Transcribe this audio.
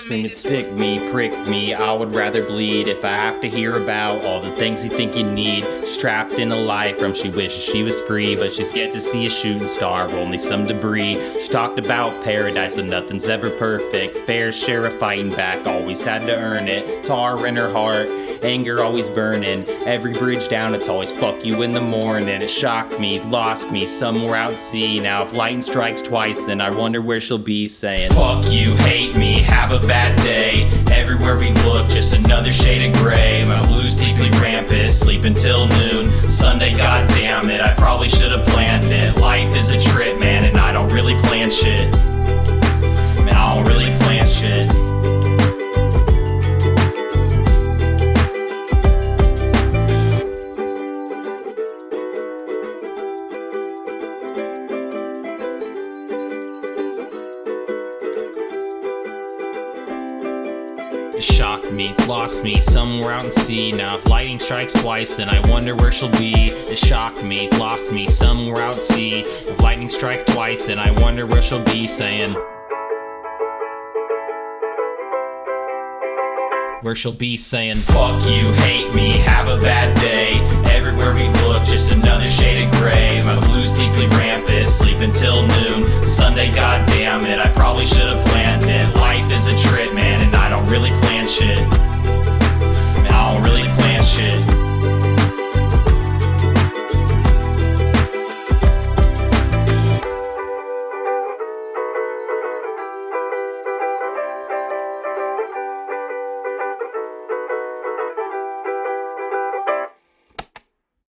screaming, stick me, prick me, I would rather bleed if I have to hear about all the things you think you need. She's trapped in a life from she wishes she was free, but she's yet to see a shooting star of only some debris. She talked about paradise and nothing's ever perfect. Fair share of fighting back, always had to earn it. Tar in her heart, anger always burning. Every bridge down, it's always fuck you in the morning. It shocked me, lost me, somewhere out at sea. Now if lightning strikes twice, then I wonder where she'll be saying, fuck you, hate me, have a bad day. Everywhere we look, just another shade of gray. My blues deeply rampant, sleep until noon. Sunday, goddamn it, I probably should have planned it. Life is a trip, man, and I don't really plan shit. Man, I don't really plan shit. It shocked me, lost me, somewhere out in sea. Now if lightning strikes twice, then I wonder where she'll be. It shocked me, lost me, somewhere out at sea. If lightning strikes twice, then I wonder where she'll be saying, where she'll be saying, fuck you, hate